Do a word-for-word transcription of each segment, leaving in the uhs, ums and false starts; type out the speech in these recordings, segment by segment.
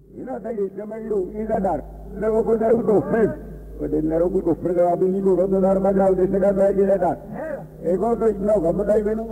Ina tadi semendu ina dar. Lagu ko dar ko friend. Ko din naro ko friend ka abin ni ko dar ma jaw de sega ba gi dar. Ego to ino gabdai beno.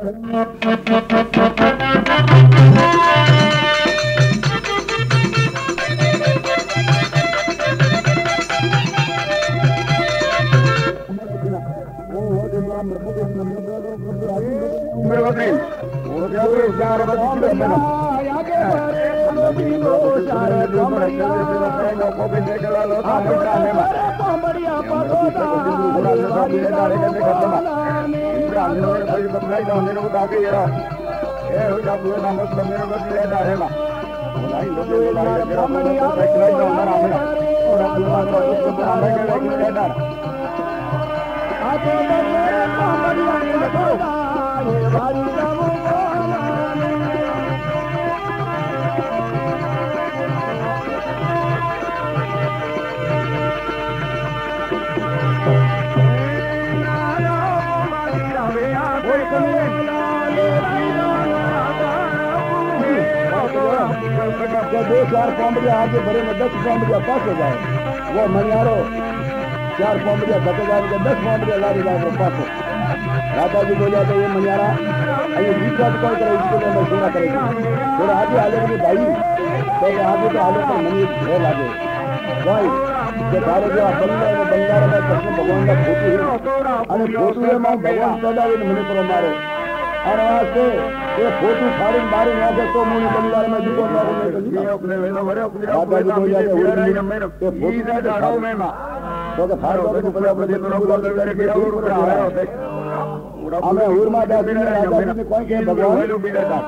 दो चार पौंबड़िया आगे भरे में दस पौंबड़िया पास हो जाए वो मनियारो चार पौंबड़िया धके जाए दस पौंबड़िया लारी जाए पास हो राजा जी बोलिया तो ये मनियारा अये बीच बात कौन करे इसके लिए मैं सेवा करेगी थोड़ा आगे आले के भाई तो आगे तो आले पर मनी ढेर लागे भाई जो सारे जो बंदा है बंदार में कृष्ण भगवान का फोटो है अरे फोटो है मां भगवान पैदा हुए मनी पर मारो और आज से ये फोटो फाड़ी मारे ना के तो मुनि बंदार में जुगो ना हो नहीं अपने वेनो भरे अपने बाबा जी बोलिया के हुई मेरे ये फोटो डालो में मां तो के फाड़ दो के अपने देखो बोल करे के दूर पर आए होते हमें उर्मा दास ने राजा जी ने कोई के भगवान वेलू बिदा दास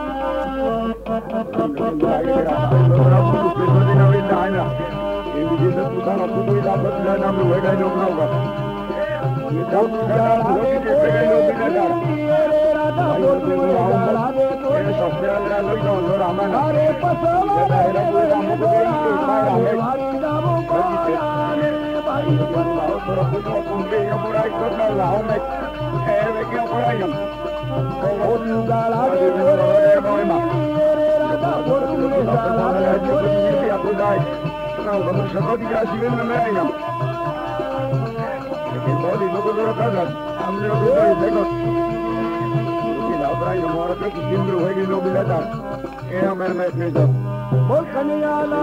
ये तो सुधार अपनी कोई दास ना नाम वेड़ा लोग ना होगा ये दास सुधार लोग के पे लोग बिदा दास अरे पसवा रे राम को हमारी नाम को भाई पर कुछ कुंडे बुराई करना लाओ में ए वे क्या बुराई हम ओ गाला रे मोइमा राजा बोल के गाला रे जो भी आपको दाई ना वो शब्द का शिविर में मैं हम लेकिन बहुत ही लोगों को कर हम लोग देखो Abrai हमारा तो केंद्र होएगी लोग लेता ये हमारे में में सब बोल कन्याला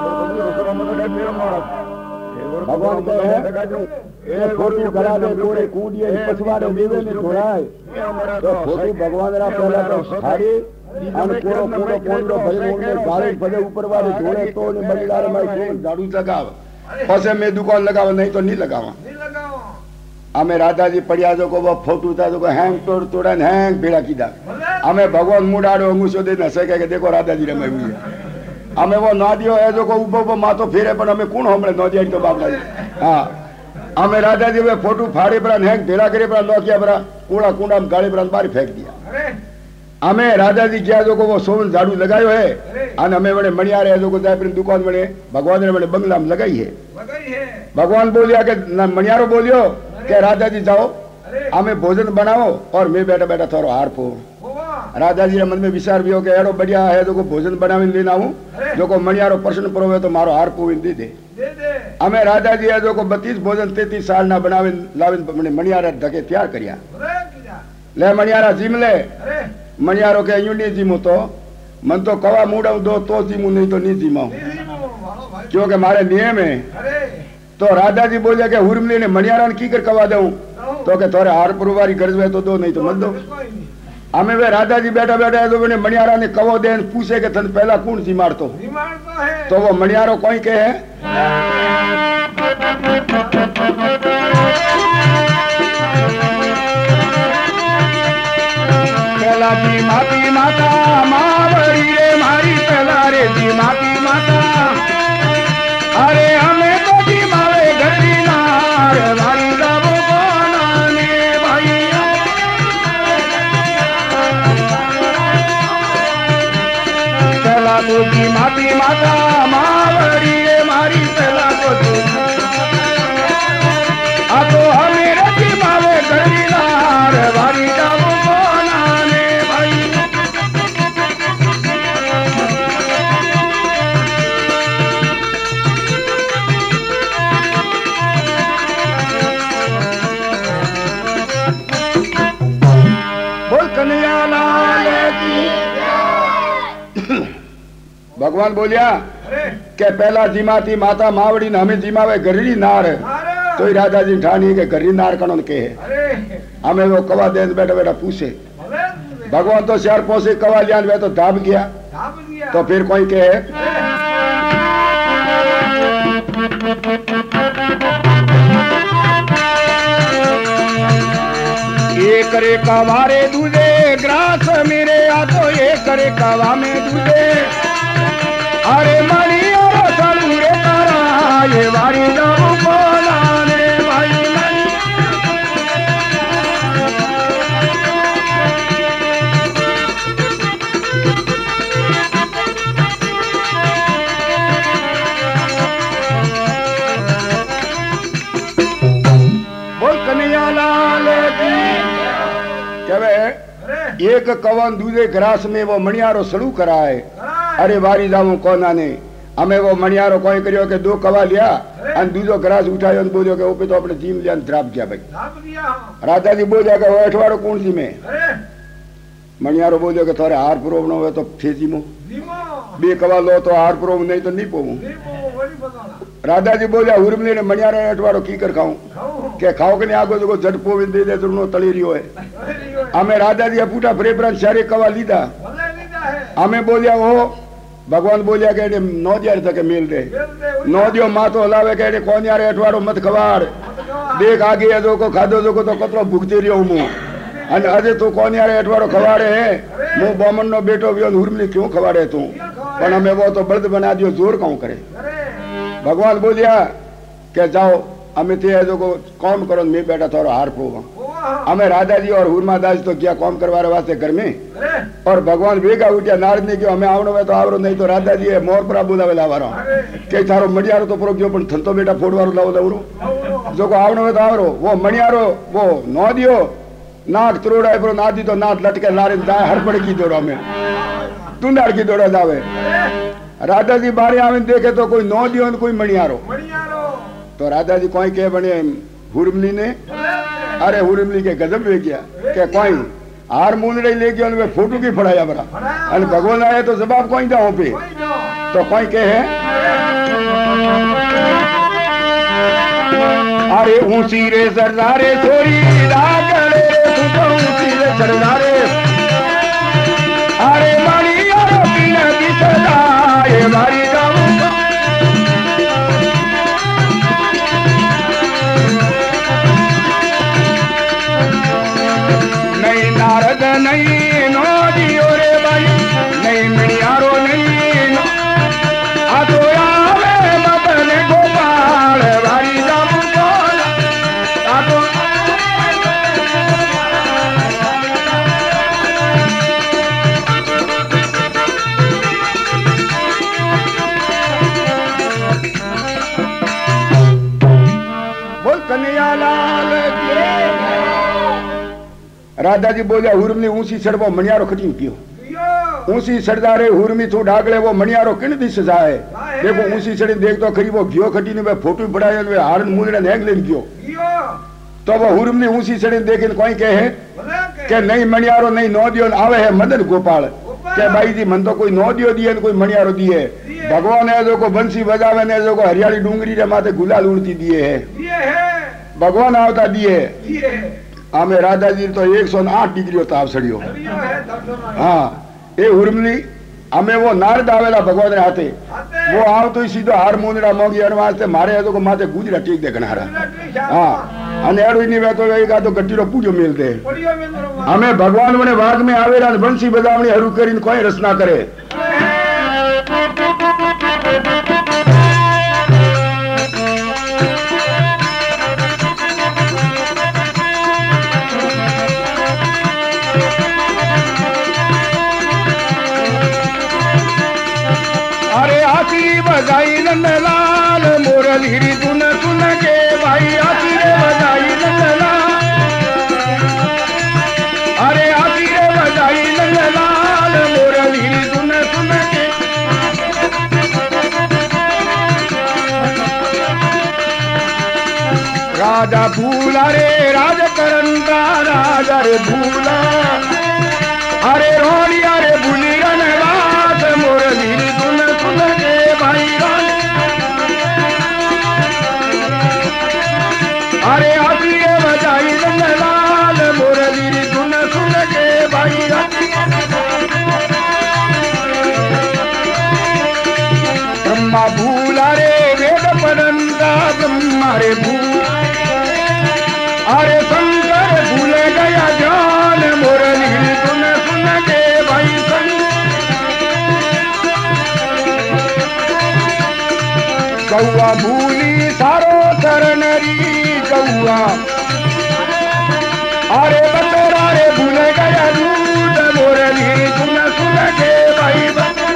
भगवान का है ये फोटो करा दे तोड़े कूदिए पछवाड़े देवे ने छोड़ाए तो फोटो भगवान रा पहला तो सारे अन पूरा पूरा कोंडो भरे मोड़ में गाले भले ऊपर वाले जोड़े तो ने बंदार में तो झाड़ू लगाव पसे में दुकान लगाव नहीं तो नहीं लगावा नहीं लगावा हमें राधा जी पड़िया जो को वो फोटो था जो को हैंग तोड़ तोड़न हैंग बेड़ा कीदा हमें भगवान मुडाड़ो अंगूठो दे न सके के देखो राधा जी रमे हुई है हमें वो नादियो है जो को ऊपर ऊपर माथो फेरे पर हमें कौन हमने नादिया तो बाप जी हां हमें राधा जी वे फोटो फाड़े पर हैंग बेड़ा करे पर नोकिया पर कूड़ा कूड़ा में गाड़ी पर बाहर फेंक दिया हमें राधा जी क्या जो को वो सोवन झाड़ू लगायो है अन हमें बड़े मणिया रे जो को जाए पर दुकान बने भगवान ने बड़े बंगला में लगाई है लगाई है भगवान बोलिया के मणियारो बोलियो के राजा जी जाओ हमें भोजन बनाओ और मैं बैठा बैठा थोड़ा हार फो राजा जी मन में विचार भी हो के एड़ो बढ़िया है जो को भोजन बनावी लेना हूं जो को मणियारो प्रश्न परोवे तो मारो हार पोविन दे दे हमें राजा जी है जो को बत्तीस भोजन तैतीस साल ना बनावे लाविन मणियारा ढके तैयार करिया ले मणियारा जिम ले मणियारो के यूनी जिमो तो मन तो कवा मूड़ा दो तो जिमू नहीं तो नहीं जिमाऊ क्योंकि मारे नियम है तो राजा जी बोले के हुरमली ने मणियारा की कर कवा दूं तो के थोड़े हार पुरवारी गर्ज में तो दो नहीं तो मत दो हमें वे राजा जी बैठा बैठा है तो मैंने मणियारा ने कवो दे पूछे के थन पहला कौन सी मारतो तो वो मणियारो कोई के है पहला जी माती माता मावरी रे मारी पहला रे जी माती माता अरे हमें तो जी मारे घटी नार मारी दाबो कोनाने भाई पहला तो जी माती माता मावरी रे मारी पहला तो जी आ तो हमें रजी मारे घटी नार मारी दाबो कोनाने भाई भगवान बोलिया के पहला जीमा थी माता मावड़ी ने हमें जीमावे गरी नार तो ही राजा जी ठानी के गरी नार कणन के हमें वो कवा दे बैठा बैठा पूछे भगवान तो शहर पहुंचे कवा लिया वे तो दाब गया तो फिर कोई के ये करे कवारे दूधे ग्रास मेरे आ तो ये करे कवा में दूधे अरे मणि और सलूरे तारा ये वारी जाऊं बोलाने भाई मणि बोल कन्हैया लाल की एक कवन दूधे ग्रास में वो मणियारो सड़ू कराए अरे वारी जाऊं कोना ने हमें वो मणियारो कोई करियो के दो कवा लिया और दूधो ग्रास उठायो बोलियो के ऊपर तो अपने जीम लिया द्राप गया भाई राजा जी बोलिया के वो अठवाड़ो कौन सी में मणियारो बोलियो के थारे हार प्रोब न हो तो फेजी मो बे कवा लो तो हार प्रोब नहीं तो नहीं पोवू राजा जी बोलिया हुरमली ने मणियारो अठवाड़ो की कर खाऊं के खाओ के नहीं आगो जो जट पोविन दे दे तो तली रियो है हमें राजा जी पूटा प्रेपरन सारे कवा लीधा हमें बोलिया वो भगवान बोलिया के नौ दिया तक मिल दे नौ दियो मातो हलावे के कौन यार अठवाड़ो मत खवाड़ देख आगे जो को खादो जो को तो कतरो भुगती रियो मु अने अजे तू कौन यार अठवाड़ो खवाड़े है मु बामन नो बेटो वियो हुरमली क्यों खवाड़े तू पण हमें वो तो बल्द बना दियो जोर कहूं करे भगवान बोलिया के जाओ हमें ते जो को कौन करो मैं बेटा थोड़ा हार पोवा हमें राजा जी और हुरमा दास तो क्या कौम करवाने वास्ते घर में और भगवान वेगा उठ्या नारद ने क्यों हमें आवनो में तो आवरो नहीं तो राजा जी मोर पर बोलावे लावारो के थारो मणियारो तो प्रो क्यों पण थंतो बेटा फोड़वारो लावो लावरो जो को आवनो में तो आवरो वो मणियारो वो नो दियो नाक त्रोड़ा पर नादी तो नाथ लटके लारे जाए हड़पड़ की दौड़ा में तुंडाड़ की दौड़ा जावे राजा जी बारे आवे देखे तो कोई नो दियो कोई मणियारो तो राजा जी कोई के बने हुरमली ने अरे हुरमली के गजब ले गया के कोई हार मुंदड़ी ले गया उनमें फोटो की फड़ाया बरा अरे भगवान आए तो जवाब कोई दो पे तो कोई के है अरे ऊंची रे सरदारे थोड़ी रागड़े तू तो ऊंची रे सरदारे अरे मारी और बिना दिसदा ये मारी नहीं नो दियो रे भाई नहीं मणियारो नहीं नो आ तो आवे मदन गोपाल भाई जामु बोला आ तो बोल कन्हैया लाल राजा जी बोलिया हुरमली ऊंची सड़बो मणियारो खटी पियो ऊंची सड़दारे हुरमी तू डागले वो मणियारो किन दिस जाए देखो ऊंची सड़ी देख तो खरी वो घियो खटी ने वे फोटो पड़ाया वे हारन मुंडे नेग लेन गयो तो वो हुरमली ऊंची सड़ी देखे कोई कहे के नहीं मणियारो नहीं नो दियो आवे है मदन गोपाल के भाई जी मन तो कोई नो दियो दिए कोई मणियारो दिए भगवान है जो को बंसी बजावे ने जो को हरियाली डूंगरी रे माथे गुलाल उड़ती दिए है भगवान आवता दिए हमें राजा जी तो एक सौ आठ डिग्री ताप सड़ियो हाँ ये हुरमली हमें वो नारद आवेला भगवान रे हाथे वो आव तो सीधो हार मुंदड़ा मोगी अन वास्ते मारे तो को माथे गुजरा ठीक दे गणारा हाँ अने एडो नहीं वे तो एक आदो गट्टीरो पूजो मिल दे हमें भगवान मने वाग में आवेला बंसी बजावणी हरू करीने कोई रचना करे बजाई नंदलाल मुरली सुन सुन के भाई आखिरे बजाई नंदलाल अरे आखिरे बजाई नंदलाल मुरली सुन सुन के राजा भूला रे राज करंता राजा रे भूला अरे रोड़िया रे भूली रन बात रे भूल अरे शंकर भूल गया जान मुरली सुन सुन के भाई कौआ भूली सारो तरनरी कौआ अरे बतोरा रे भूल गया दूध मुरली सुन सुन के भाई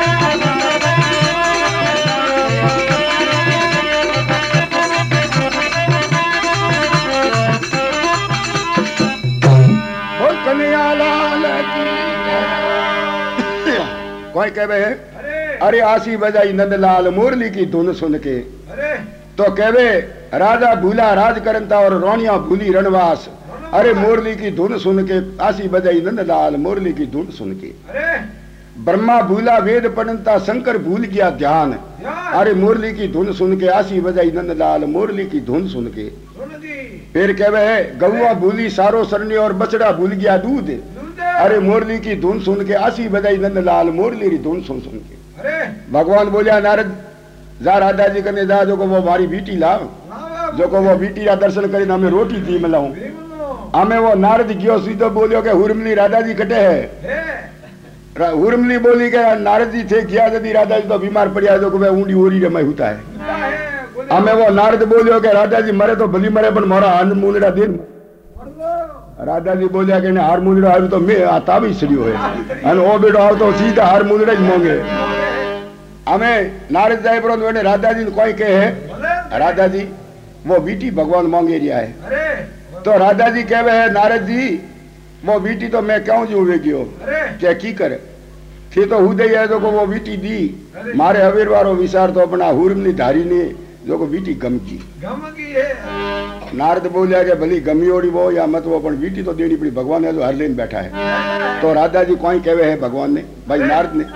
कोई कहवे अरे आसी बजाई नंदलाल मुरली की धुन सुन के तो कहवे राजा भूला राज करता और रोनिया भूली रणवास अरे मुरली की धुन सुन के आसी बजाई नंदलाल मुरली की धुन सुन के ब्रह्मा भूला वेद पढ़ता शंकर भूल गया ध्यान अरे मुरली की धुन सुन के आसी बजाई नंदलाल मुरली की धुन सुन के फिर कहवे गौआ भूली सारो सरनी और बछड़ा भूल गया दूध अरे मुरली की धुन सुन के आसी बजाई नंदलाल मुरली की धुन सुन सुन के भगवान बोलिया नारद जा राधा जी कने जा जो को वो मारी बेटी लाव जो को वो बेटी का दर्शन करीने हमें रोटी दी मिलाऊं हमें वो नारद गयो सीधो बोलियो के हुरमली राधा जी कटे है हुरमली बोली के नारद जी थे किया यदि राधा जी तो बीमार पड़िया जो को वे ऊंडी ओरी रे मैं होता है हमें वो नारद बोलियो के राधा जी मरे तो भली मरे पण मोरा हार मुंडड़ा दिन राधा जी बोलिया के हार मुंडड़ा हार तो मैं आता भी सड़ियो है अन ओ बेटो आव तो सीधा हार मुंडड़ा ही मांगे हमें नारद साहब ने राधा जी कोई कहे राधा जी वो बेटी भगवान मांगे रिया है तो राधा जी कहे है नारद जी वो बेटी तो मैं क्यों जो वेगियो क्या की करे थे तो हुदय है जो को वो बेटी दी मारे हवीर वारो विचार तो अपना हुरमली धारी ने जो को बेटी गम की गम की है नारद बोलिया के भली गमी ओड़ी वो या मत वो पण बेटी तो देनी पड़ी भगवान है जो हर लेन बैठा है तो राधा जी कोई कहे है भगवान ने भाई नारद ने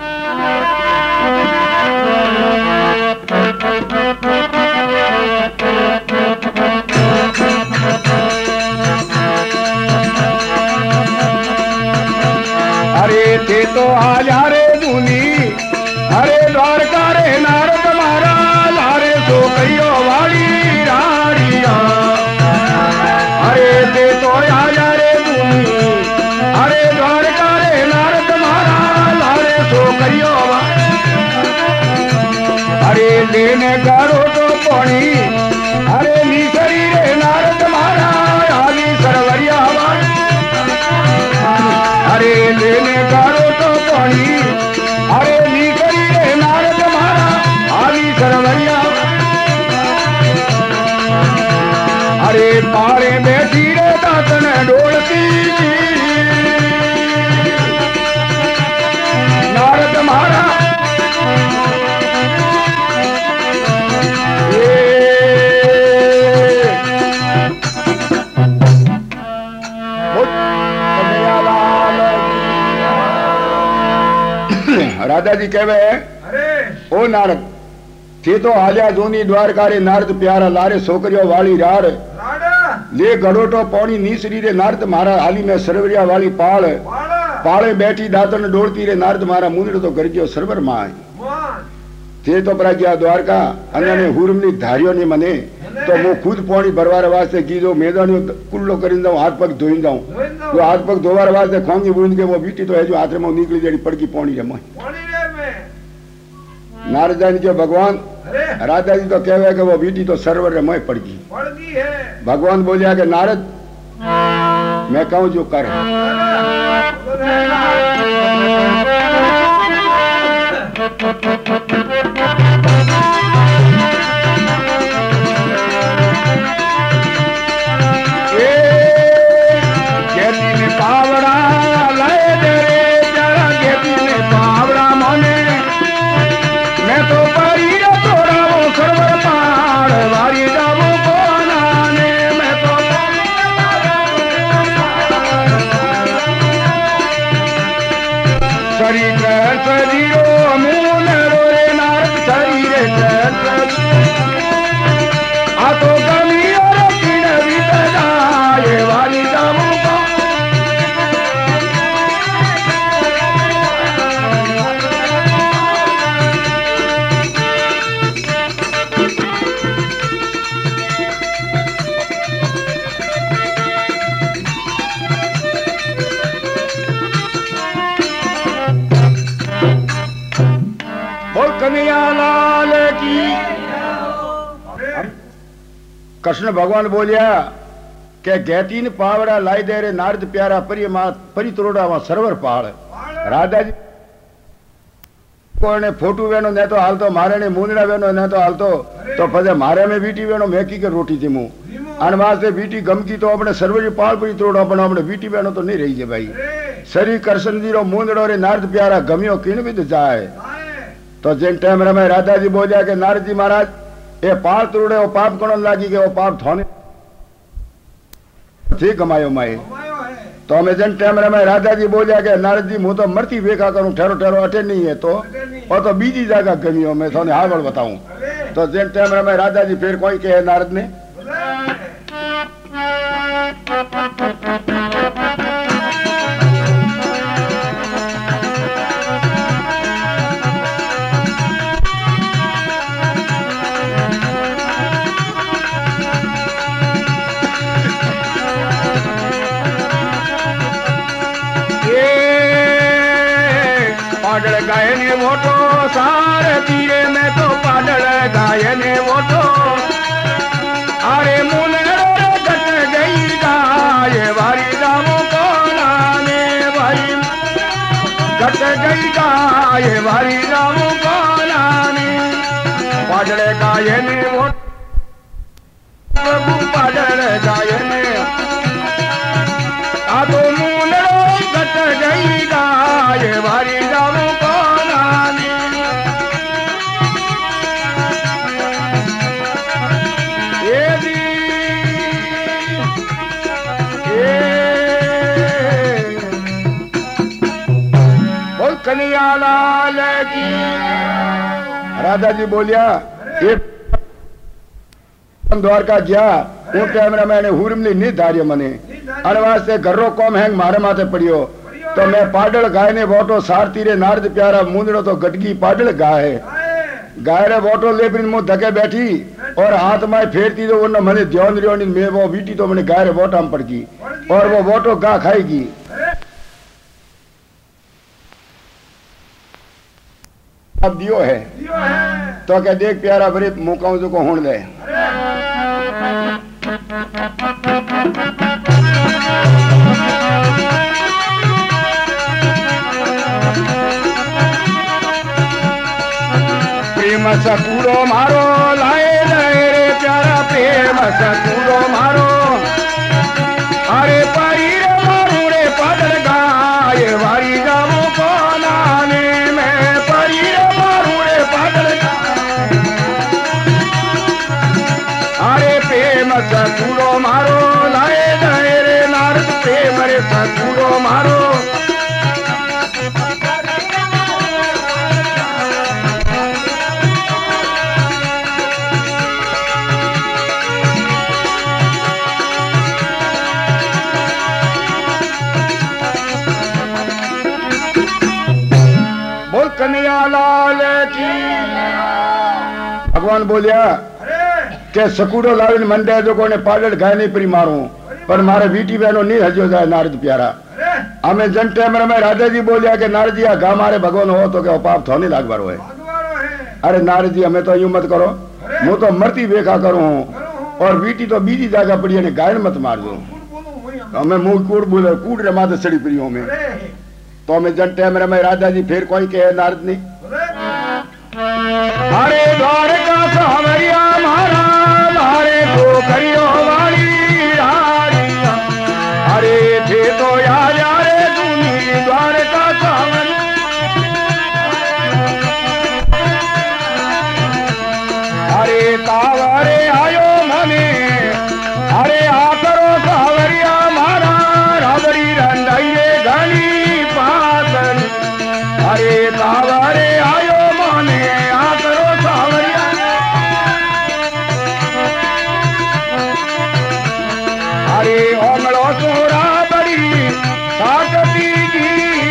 अरे थे तो आजा रे दूनी अरे द्वारका रे नारद महाराज अरे सो कहियो वाली रारिया अरे थे तो आजा रे दूनी अरे द्वारका रे नारद महाराज अरे सो कहियो अरे लेने करो तो पानी अरे नीसरी रे नारद महाराज आली सरवरिया अरे लेने करो तो पानी अरे नीसरी रे नारद महाराज आली सरवरिया अरे पारे बैठी रे दातन डोलती नारद महाराज राधा जी कहवे अरे ओ नारद थे तो हालिया जोनी द्वारका रे नारद प्यारा लारे सोकरियो वाली रार ले गड़ोटो पौनी नीसरी रे नारद मारा हाली में सरवरिया वाली पाल पाले बैठी दातन डोलती रे नारद मारा मुंडो तो गरजियो सरवर मां थे तो पर गया द्वारका अन्य हुरमनी धारियो ने मने तो वो खुद पानी भरवार वास्ते कीधो मैदानी कुल्लो करीन जाऊं हाथ पग धोई जाऊं तो हाथ पग धोवार वास्ते खोंगी बूंद के वो बीटी तो है जो हाथ में निकली जेडी पड़की पानी रे मैं नारद जी के भगवान राधा जी तो कहवे कि वो बीटी तो सरवर रे मैं पड़गी पड़गी है भगवान बोलिया के नारद मैं कहूं जो कर पावड़ा लाए दे रे जरा गेती ने पावड़ा मोने मैं तो परी रे तोड़ा वो सरवर पाड़ वारी जाबो कोना ने मैं तो सरी कर सरियो मून रोए नारद बोल कन्हैया लाल की। कृष्ण भगवान बोलिया के गैतीन पावड़ा लाई दे रे नारद प्यारा परि मा परि तोड़ा वहां सरवर पाल। राधा जी कोने फोटू वेनो ने तो हाल तो मारे ने मुंदड़ा वेनो ने तो हाल तो तो पजे मारे में बीटी वेनो मेकी के रोटी थी मु अनवास से बीटी गमकी तो अपने सरवर पाल परि तोड़ा अपने अपने बीटी वेनो तो नहीं रही है भाई। सरी कृष्ण जी रो मुंदड़ो रे नारद प्यारा गमियो किन भी जाए तो जिन टाइम रे मैं राधा जी बोलिया के नारद जी महाराज ए पाल तोड़े वो पाप कौन लागी के वो पाप थोने ठीक कमायो माए तो हमें जन टाइम रे मैं राधा जी बोलिया के नारद जी मुँह तो मरती बेखा करूं ठहरो ठहरो अटे नहीं है तो और तो बीजी जगह गमियो मैं थोने हावड़ बताऊं तो जिन टाइम रे मैं राधा जी फिर कोई कहे नारद ने पाडल गायने वोटो सारे तीरे में तो पाडल गायने वोटो अरे मुने गट गई गाय वारी रामो को नाने भाई गट गई गाय वारी रामो को नाने पाडल गायने वोटो प्रभु पाडल गायने आ तो मुने गट गई गाय वारी रामो कन्हैया लाल की। राधा जी बोलिया ये द्वारका गया उन टाइम मैंने हुरमली नहीं धार्य मने अनवास से घरो कौम हैंग मारे माथे पड़ियो तो मैं पाडल गाय ने वोटो सारती रे नारद प्यारा मुंदड़ो तो गटकी पाडल गाय गाय रे वोटो ले बिन मुंह धके बैठी और हाथ में फेरती तो उन मने ध्यान रियो मैं वो बीटी तो मैंने गाय रे वोटा में पड़गी और वो वोटो गा खाएगी अब दियो है तो क्या देख प्यारा बड़े मौका जो को होने दे प्रेम सकूरो मारो लाए लाए रे प्यारा प्रेम सकूरो मारो अरे परी रे मारू रे पाडल गाय वारी जामो को नाने में परी रे मारू रे पाडल अरे प्रेम सकूरो मारो लाए लाए रे नारद प्रेम रे सकूरो मारो कन्हैया लाल की। भगवान बोलिया के सकूड़ो लाविन मंडे जो कोने पाडल गाय नहीं परी मारू पर मारे बीटी बहनों नहीं हजो जाए नारद प्यारा हमें जन टाइम में राधा जी बोलिया के नारद जी गा मारे भगवान हो तो क्या पाप थोड़ी लाग बारो है। अरे नारद जी हमें तो यूं मत करो मुँह तो मरती बेखा करूं और बीटी तो बीजी जागा पड़ी है गाय मत मार दो हमें मुंह कूड़ बोले कूड़ रे माथे सड़ी पड़ी हमें तो हमें जन टाइम में राधा जी फिर कोई कहे नारद ने हरे द्वारका सावरिया मारा मारे तो करियो वाली रानिया अरे थे तो यार यारे सुनी द्वारका सावरिया अरे तावरे आयो मने अरे आकरो सावरिया मारा रावरी रंगाइए घनी अरे तावरे आयो माने आकरो सावरिया अरे ओंगलो सोरा बड़ी साकती की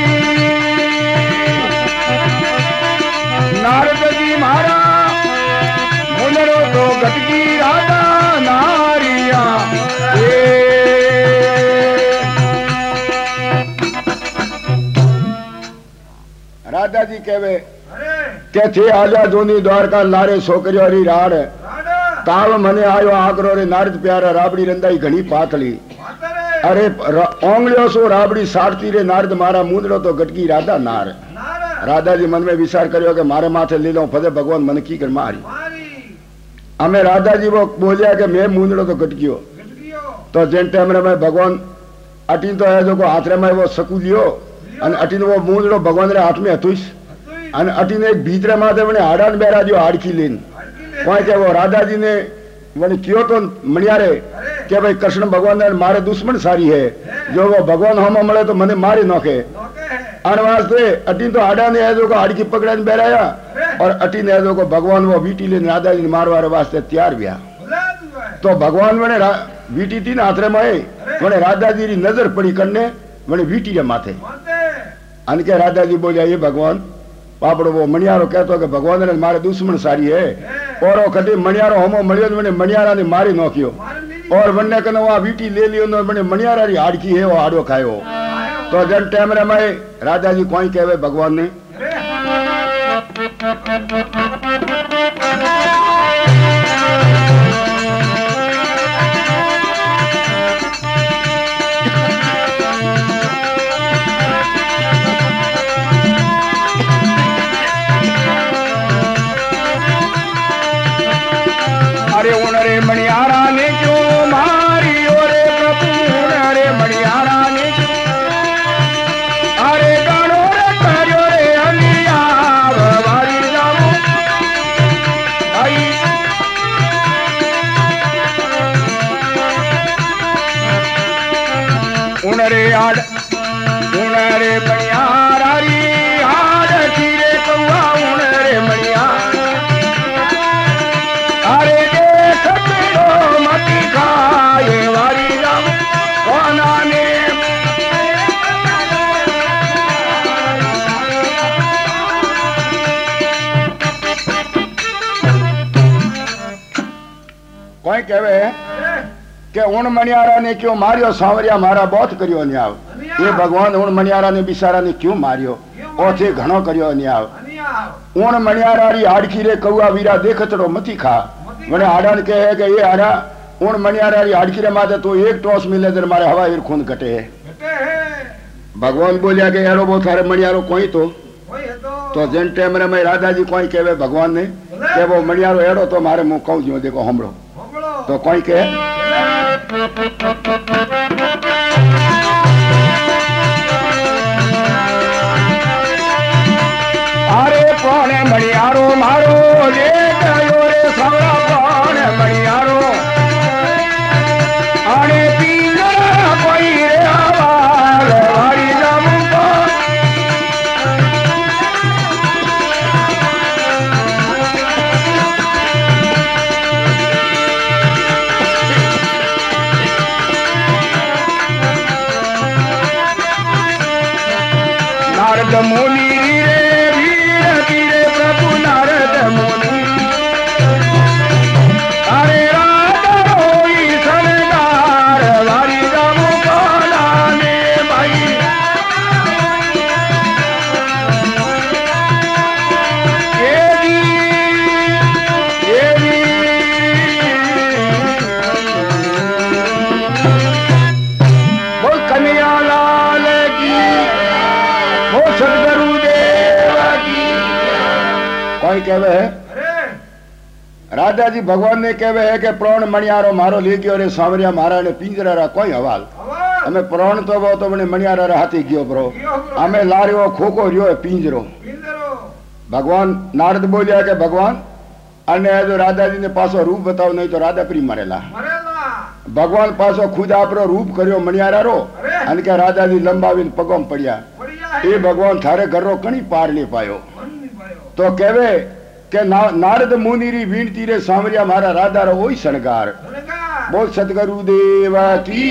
नारद जी मारा मुनरो तो गटकी राधा नारिया राधा जी कहवे के थे आजा जोनी द्वारका लारे छोकरियो री राड काव मने आयो आकरो रे नारद प्यारा राबड़ी रंदाई घणी पातली अरे ओंगलियो सो राबड़ी साड़ती रे नारद मारा मुंदड़ो तो गटकी राधा नार राधा जी मन में विचार करियो के मारे माथे ले लो फदे भगवान मन की कर मारी हमें राधा जी वो बोलिया के मैं मुंदड़ो तो गटकियो तो जेन टाइम रे मैं भगवान अटी तो है जो को हाथ रे में वो सकू लियो अन अटी वो मुंदड़ो भगवान रे हाथ में हतुस अन अटी ने एक भीतरे माथे वने हाड़ान बेरा जो हाड़की लेन कोई के वो राधा जी ने वने कियो तो मणियारे के भाई कृष्ण भगवान ने मारे दुश्मन सारी है जो वो भगवान हम मले तो मने मारी नोखे अन वास्ते अटी तो हाड़ा ने है जो को हाड़की पकड़े ने बेराया और अटी ने है जो को भगवान वो बीटी ले राधा जी मारवारे वास्ते तैयार बिया तो भगवान वने बीटी थी ना हाथरे में वने राधा जी री नजर पड़ी करने वने बीटी रे माथे अन के राधा जी बोलिया ये भगवान पापड़ो वो मणियारो कहतो कि भगवान ने मारे दुश्मन सारी है और वो कटी मणियारो हमो मळियो ने मणियारा ने मारी नोकियो और वन्ने कने वो बीटी ले लियो ने मने मणियारा री हाड़की है वो हाड़ो खायो तो जन टाइम रे मैं राजा जी कोई कहवे भगवान ने अरे उनरे मणियारा ने क्यों मारी ओरे प्रभु अरे मणियारा ने अरे गानो रे करियो रे अनिया वारी जामो आई उनरे आड़ उनरे मणियारा री आड़ खीरे कौआ उनरे मणियारा अरे ये वारी राम कोना ने कोई कहवे के उन मणियारा ने क्यों मारियो सांवरिया मारा बहुत करियो न्याव ये भगवान उन मणियारा ने बिसारा ने क्यों मारियो ओथे घणो करियो न्याव उन मणियारा री हाड़की रे कौआ वीरा देखतड़ो मती खा मने हाड़न के है कि ये हाड़ा उन मणियारा री हाड़की रे माथे तो एक टॉस मिले तो मारे हवा वीर खून कटे है भगवान बोलिया के यारो वो थारे मणियारो कोई तो तो जेन टाइम रे मैं राधा जी कोई कहवे भगवान ने के वो मणियारो एड़ो तो मारे मुंह कहूं जो देखो हमरो तो कोई के अरे कौन मणियारो मारो ले गयो रे सावरा कौन मणियारो अरे पिंजरा कोई रे आवाज वारी जामु नारद मुनि रे वीर गिरे प्रभु नारद मुनि अरे राधा होई सनदार वारी जामु कोला ने भाई एदी एदी वो कन्हैया लाल की वो सदगुरु देव की कोई कहवे है राधा जी भगवान ने कहवे है कि प्राण मणियारो मारो ले गयो रे सांवरिया मारा ने पिंजरा रा कोई हवाल हमें प्राण तो वो तो मने मणियारा रा हाथी गयो प्रो हमें लारियो खोको रियो है पिंजरो भगवान नारद बोलिया के भगवान अन्य जो राधा जी ने पासो रूप बताओ नहीं तो राधा प्री मरेला भगवान पासो खुद आपरो रूप करियो मणियारा रो अन के राधा जी लंबावीन पगोम पड़िया ए भगवान थारे घर रो कणी पार नहीं पायो तो कहवे के ना, नारद मुनि री विनती रे सांवरिया मारा राधा रो ओई शणगार बोल सतगुरु देव की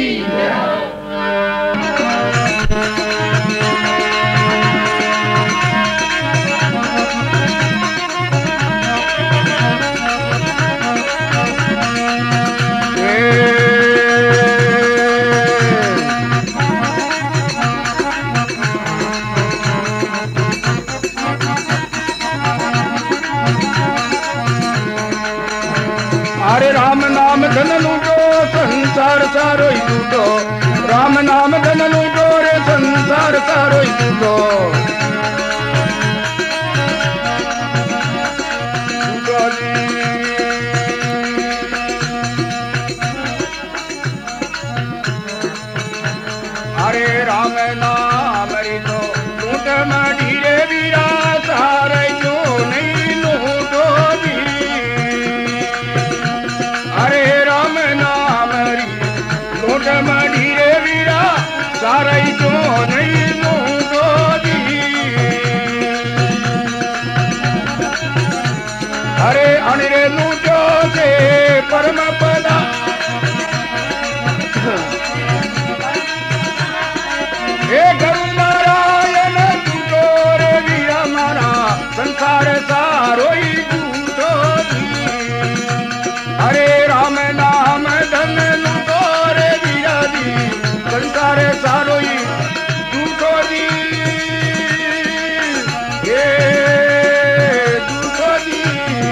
सारो ही झूठो राम नाम धन लूटो रे संसार सारो ही झूठो अरे राम नाम री तो लूट मडी रे वीरा सारे जो नहीं लूटो दी अरे राम नाम री लूट मडी रे वीरा सारे जो नहीं लूटो दी अरे अनिरे लूटो से परम पदा हे गुरु नारायण झूठो रे वीरा मारा संसार सारो ही झूठो दी अरे राम नाम धन लूटो रे वीरा दी संसार सारो ही झूठो दी ये झूठो दी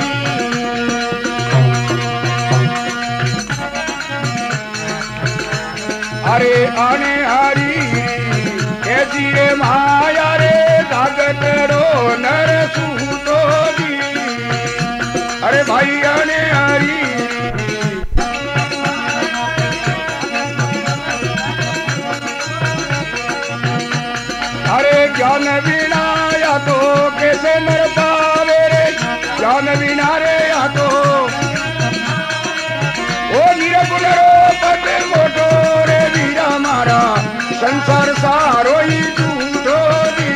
अरे आने हारी रे माया रे जागत रो नर सूतो दी अरे भाई आने हरी अरे ज्ञान बिना या तो कैसे नर पावे रे ज्ञान बिना रे या तो ओ निरगुण रो पट मोटो रे वीरा मारा संसार सारो ही झूठो दी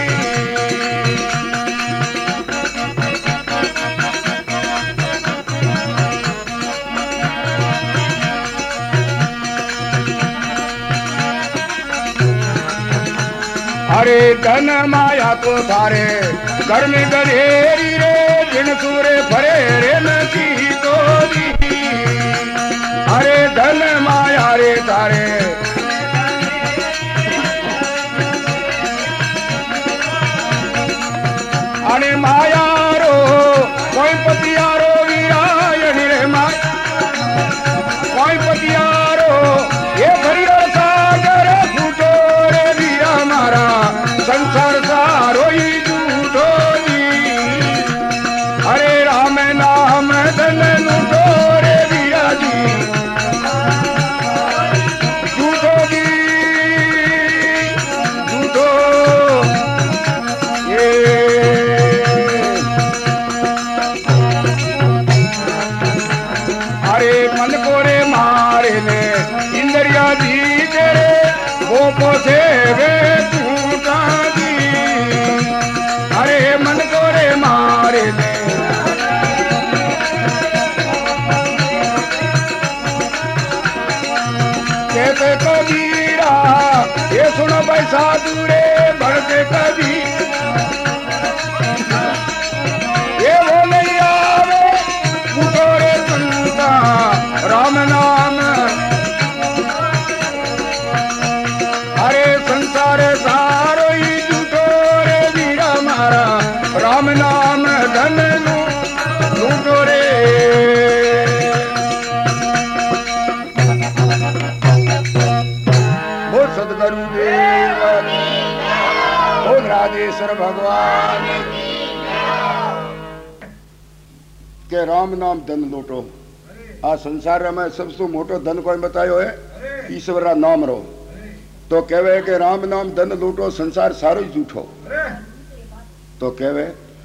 अरे धन माया को थारे घर में गधेरी रे जिन सूरे भरे रे नची तो दी अरे धन माया रे थारे अने मायारो कोई पतियारो वीरायणी रे माया कोई पतियारो ये भरियो सागर फूटो रे वीरा मारा संसार सारो ही झूठो दी अरे राम नाम धन लूटो रे वीरा जी झूठो दी झूठो ये मन को रे मारे ने इंद्रिया दी तेरे वो को से वे टूटा दी अरे मन को रे मारे ने कहते कबीरा ये सुनो भाई साधु रे बढ़ते कभी ये वो नहीं आवे उठो रे संता राम नाम अरे संसार सारो ही झूठो रे वीरा मारा राम नाम धन लूटो रे वो सदगुरु देव वो राजेश्वर भगवान के राम नाम धन लूटो आ संसार में सबसे मोटो धन कोई बतायो है ईश्वर रा नाम रो तो कहवे के राम नाम धन लूटो संसार सारो ही झूठो तो कहवे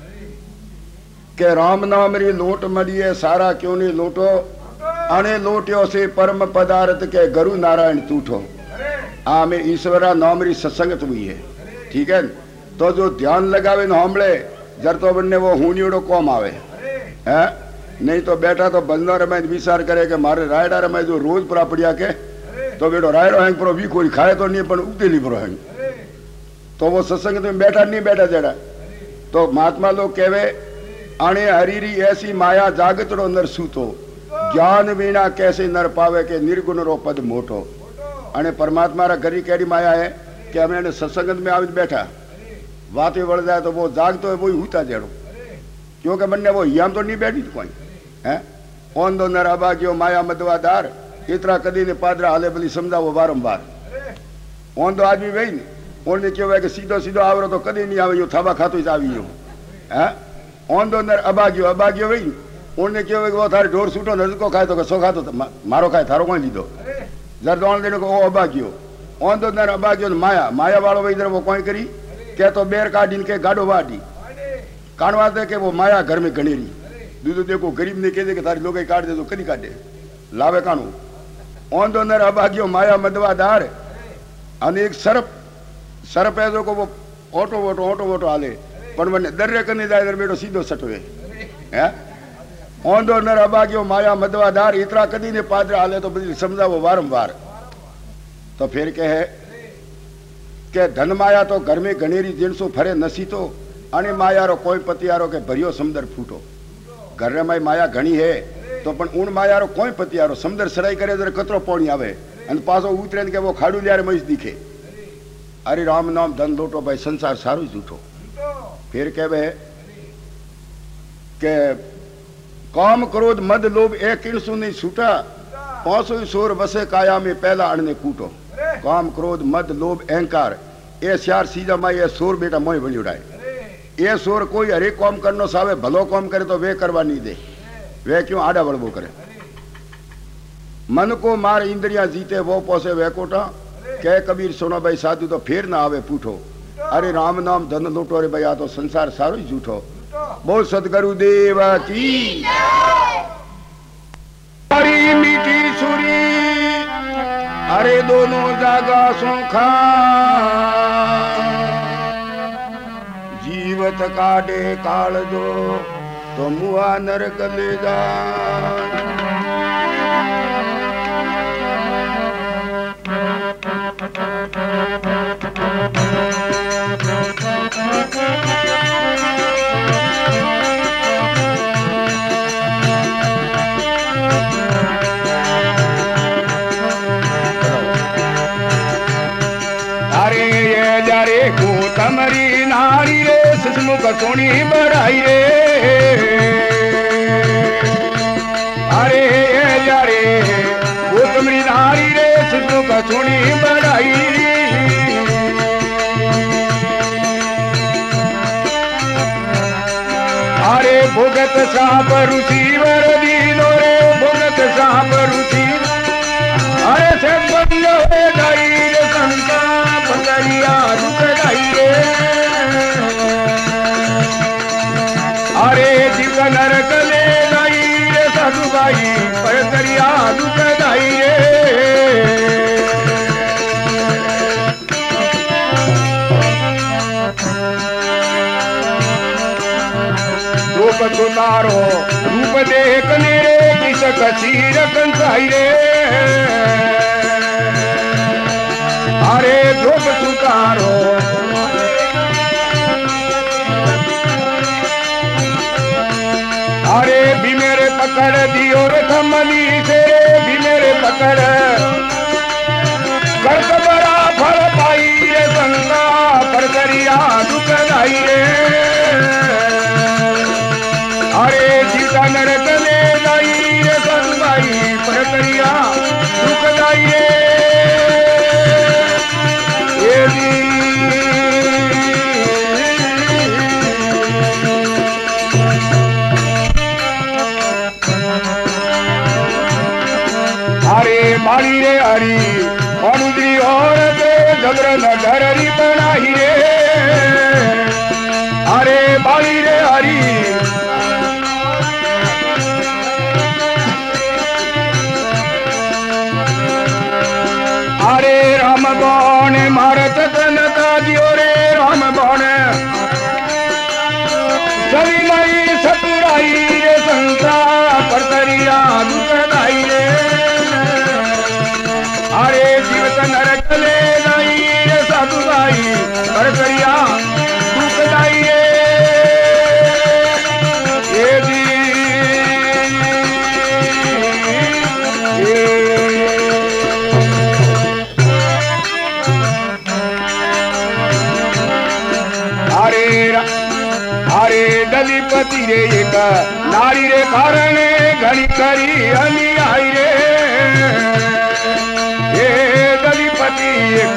के राम नाम री लूट मरिए सारा क्यों नहीं लूटो अने लूटियो से परम पदार्थ के गुरु नारायण तूठो आ में ईश्वरा नाम री सत्संगत हुई है ठीक है तो जो ध्यान लगावे न हमले जर तो बनने वो हुनियोड़ो कौम आवे है नहीं तो बैठा तो बंदा रमे विचार करे के मारे रायडा रमे जो रोज परा पड़िया के तो बेटो रायडो हैंग परो भी कोई खाए तो नहीं पर उगतेली परो हैंग तो वो सत्संग में बैठा नहीं बैठा जड़ा तो महात्मा लोग कहवे आने हरीरी ऐसी माया जागतड़ो नर सूतो ज्ञान बिना कैसे नर पावे के निर्गुण रो पद मोटो अने परमात्मा रा घरी केड़ी माया है कि हमने सत्संग में आवे बैठा बातें बढ़ जाए तो वो जागतो है वो ही होता जेड़ो क्योंकि बनने वो यम तो नहीं बैठी कोई है ओन दो नर अभाग्यो माया मदवादार इतरा कदी ने पादरा हाले भली समझावो बारंबार ओन तो आदमी वही ने ओने क्यों है कि सीधो सीधो आवरो तो कदी नहीं आवे यो थाबा खातो ही आवी यो हैं ओन तो अंदर अबाग्यो अबाग्यो वही ओने क्यों है कि वो थारे ढोर सूटो नजको खाए तो सो खातो मारो खाए थारो कोई लीधो जरदोन देने को ओ अबाग्यो ओन तो अंदर अबाग्यो माया माया वालो इधर वो कोई करी के तो बेर काढ़ी के गाडो वाडी कानवा दे के वो माया घर में गणेरी दूध देखो गरीब ने कह दे कि थारी लोग काट दे तो कदी काटे लावे कानू ओन तो अंदर अबाग्यो माया मदवादार अनेक सरप सरप है जो को वो ऑटो वोटो ऑटो वोटो हाले पर मैंने दर्रे करने जाए इधर बेटो सीधो सटवे है ओन तो अंदर अबाग्यो माया मदवादार इतरा कदी ने पादरा हाले तो बदली समझावो वारंवार तो फिर कहे के धन माया तो घर में गणेरी जिनसो फरे नसी तो अने माया रो कोई पतियारो के भरियो समुद्र फूटो घर में माया घणी है तो पण उन माया रो कोई पतियारो समुद्र सराई करे जरा कतरो पानी आवे अन पासो उतरे के वो खाड़ू लियारे मईस दिखे अरे राम नाम धन लोटो भाई संसार सारो झूठो फिर कहवे के काम क्रोध मद लोभ एक किणसु नहीं छूटा पांचो सोर बसे काया में पहला अणने कूटो काम क्रोध मद लोभ अहंकार ए चार सीधा माई ये सोर बेटा मोह बनी उड़ाए ये सोर कोई हरेक काम करनो सावे भलो काम करे तो वे करवा नहीं दे वे क्यों आड़ा बड़बो करे मन को मार इंद्रिया जीते वो पोसे वे कोटा कह कबीर सुनो भाई साधु तो फिर ना आवे पूठो अरे राम नाम धन लूटो रे भैया तो संसार सारो ही झूठो बोल सतगुरु देव की हरी मीठी सुरी अरे दोनों जागा सोखा जीवत काटे काल दो तो मुआ नरक ले जा तमरी नारी रे ससमुख सोनी बढ़ाई रे अरे यारे वो तमरी नारी रे ससमुख सोनी बढ़ाई अरे भुगत साप रुचि वर दीनो रे भुगत साप रुचि अरे से बंदो गई रे संता पकड़िया दुख गई रे अरे जीव नरक ले गई रे साधु भाई पर करिया दुख गई रे रूप सुतारो रूप देखने रे किस कसीर कंसाई रे अरे ध्रुव सुतारो अरे भी मेरे पकड़ दियो रे थमली से भी मेरे पकड़ कर बड़ा फल पाई रे संगा पर करिया दुख गाई रे अरे जीता नरक ले गाई रे संगाई पर करिया दुख गाई रे अरे माली रे हरी अनुद्री और जबर नगर री बनाई रे अरे माली रे हरी अरे राम बाण मारत तनता दियो रे राम बाण सभी नई सतुराई रे संसा पर करिया दुख गाई रे अरे जीवत नरक ले गई रे साधु भाई पर जे एक नारी रे कारण घड़ी करी अन्याय रे हे दलिपति एक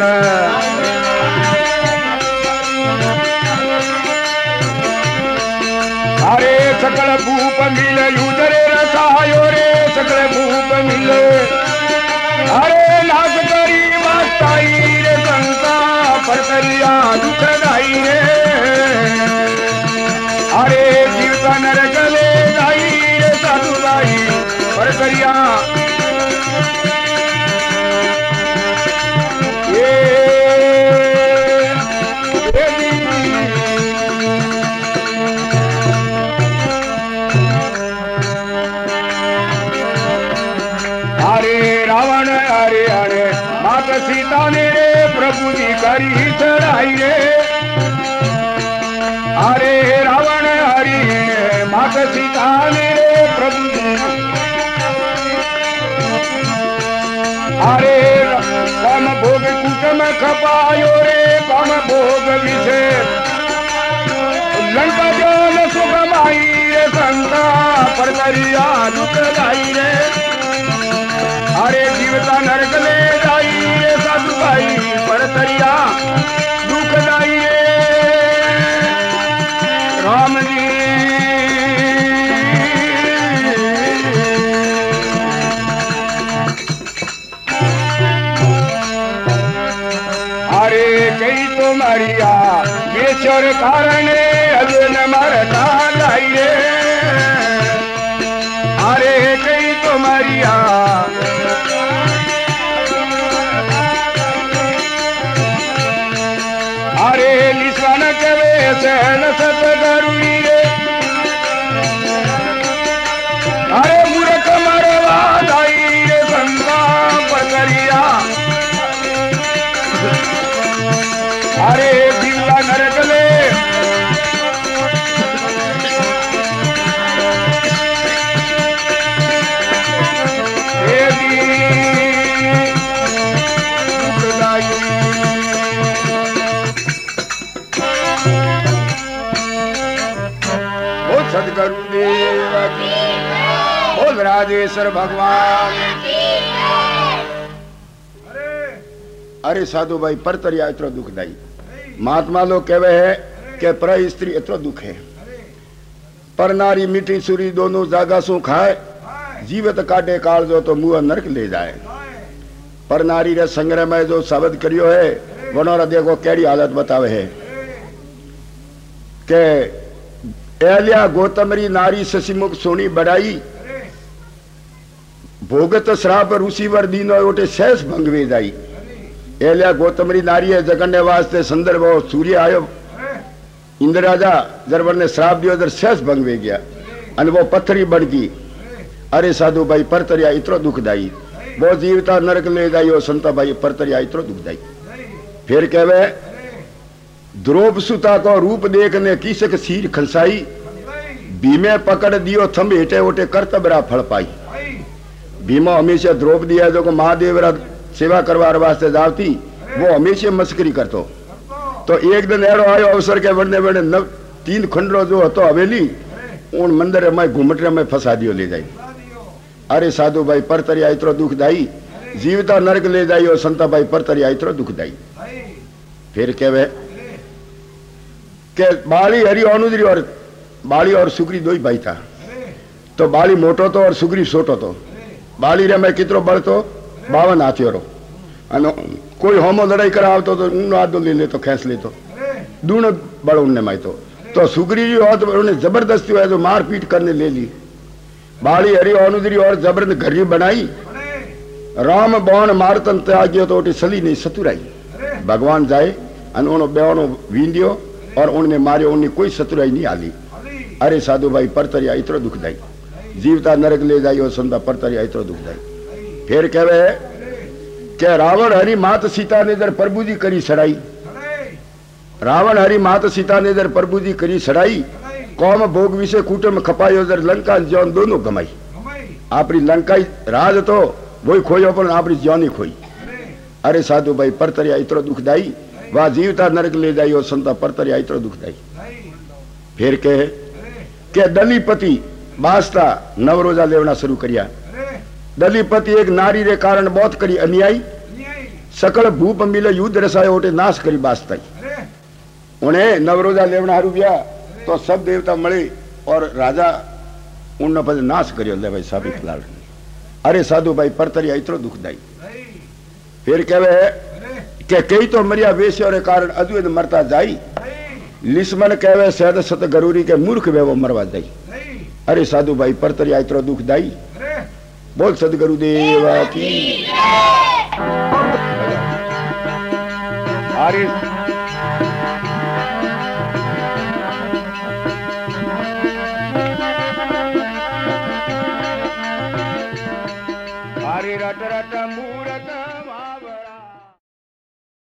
अरे सकल भूप मिले युजरे रसायो रे सकल भूप मिले अरे नाच करी बाताई रे संता पर करिया दुखदाई रे अरे जीवता नरक ले दाई रे साधुदाई पर करिया सीता ने रे प्रभु जी करी चढ़ाई रे अरे रावण हरि मात सीता ने रे प्रभु जी अरे काम भोग कुटम खपायो रे काम भोग विषे लंका जल सुखमाई रे संता पर करिया दुख लाई रे अरे जीवता नरक ले जाई रे साधु भाई पर तरिया दुखदाई रे राम जी अरे कई तो मरिया बेचोर कारण अजन मरता लाई रे अरे कई तो मरिया अरे निशान कवे सहन सत करुणी रे अरे मूर्ख मरवा दाई रे संता पकड़िया अरे जिला नरक ले सदगुरु देव बोल राजेश्वर भगवान अरे साधु भाई परतरिया इतरो दुखदाई महात्मा लोग कहवे है कि पर स्त्री इतरो दुख है पर नारी मीठी सुरी दोनों जागा सु खाए जीवित काटे काल जो तो मुंह नरक ले जाए पर नारी रे संग्रह में जो शब्द करियो है वनोरा देखो केड़ी हालत बतावे है के एलिया गौतमरी नारी शशिमुख सोनी बढ़ाई भोगत श्राप ऋषिवर दीनो ओटे शेष भंगवे जाई एलिया गौतमरी नारी है जगन्ने वास्ते संदर्भ सूर्य आयो इंद्र राजा जरवर ने श्राप दियो जर शेष भंगवे गया अन वो पत्थरी बढ़ गई अरे साधु भाई परतरिया इतरो दुखदाई वो जीवता नरक ले जाइयो संता भाई परतरिया इतरो दुखदाई फिर कहवे द्रोप सुता को रूप देखने किसक सीर खलसाई भीमे पकड़ दियो थम हेटे ओटे कर्तव्य फल पाई भीमो हमेशा द्रौपदी है जो महादेव सेवा करवार वास्ते जाती वो हमेशा मस्करी करतो तो एक दिन एड़ो आयो अवसर के बढ़ने बढ़ने नव तीन खंडरो जो हतो हवेली उन मंदिर में घुमटरे में फंसा दियो ले जाई अरे साधु भाई परतरिया इतरो दुखदाई जीवता नरक ले जाइयो संता भाई परतरिया इतरो दुखदाई फिर कहवे के बाली हरि अनुद्री और बाली और सुग्री दो ही भाई था तो बाली मोटो तो और सुग्री छोटो तो बाली रे में कितरो बड़ तो बावन हाथियो रो अनो कोई होमो लड़ाई कराव तो उन आदो ले ले तो खेस ले तो दूनो बड़ उनने माई तो तो सुग्री जी हो तो उन्हें जबरदस्ती है जो मार पीट करने ले ली बाली हरि अनुद्री और जबरदस्त घरी बनाई राम बाण मारतन त्यागियो तो सली नहीं सतुराई भगवान जाए अन उन्होंने बेवनो वींडियो और उन्हें मारियो उन्हें कोई सतुराई नहीं आली अरे साधु भाई परतरिया इतरो दुखदाई जीवता नरक ले जाइयो संता परतरिया इतरो दुखदाई फिर कहवे के रावण हरि मात सीता ने दर प्रभु जी करी सड़ाई रावण हरि मात सीता ने दर प्रभु जी करी सड़ाई कौम भोग विषय कूटम खपायो दर लंका जौन दोनों गमाई आपरी लंका राज तो वही खोयो पर आपरी जौन ही खोई अरे साधु भाई परतरिया इतरो दुखदाई वह जीवता नरक ले जाइयो संता परतरिया इतरो दुखदाई फिर कहे के दलीपति बास्ता नवरोजा लेवना शुरू करिया। दलीपति एक नारी रे कारण बहुत करी अन्यायी, सकल भूप मिले युद्ध रसाए ओटे नाश करी बास्ता। उन्हें नवरोजा लेवना हारू गया तो सब देवता मळे और राजा उन पर नाश करियो ले भाई साबित लाल। अरे साधु भाई परतरिया इतरो दुखदाई। फिर कहवे के कई तो मरिया वेश्या रे कारण अद्वैत मरता जाई। लिस्मन कहवे सद सत गरूरी के मूर्ख वे वो मरवा जाई। अरे साधु भाई परतरिया इतरो दुखदाई। बोल सदगुरु देवा की। अरे अरे रट रट मूर